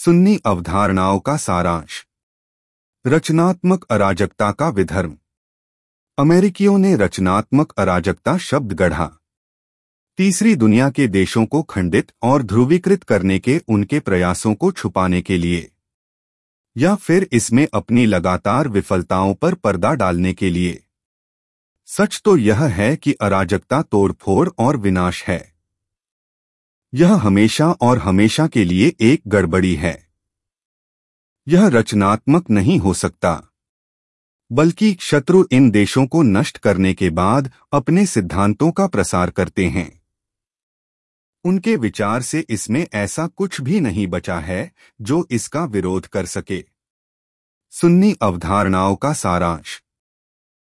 सुन्नी अवधारणाओं का सारांश। रचनात्मक अराजकता का विधर्म। अमेरिकियों ने रचनात्मक अराजकता शब्द गढ़ा। तीसरी दुनिया के देशों को खंडित और ध्रुवीकृत करने के उनके प्रयासों को छुपाने के लिए, या फिर इसमें अपनी लगातार विफलताओं पर पर्दा डालने के लिए। सच तो यह है कि अराजकता तोड़फोड़ और विनाश है। यह हमेशा और हमेशा के लिए एक गड़बड़ी है। यह रचनात्मक नहीं हो सकता, बल्कि शत्रु इन देशों को नष्ट करने के बाद अपने सिद्धांतों का प्रसार करते हैं। उनके विचार से इसमें ऐसा कुछ भी नहीं बचा है जो इसका विरोध कर सके। सुन्नी अवधारणाओं का सारांश।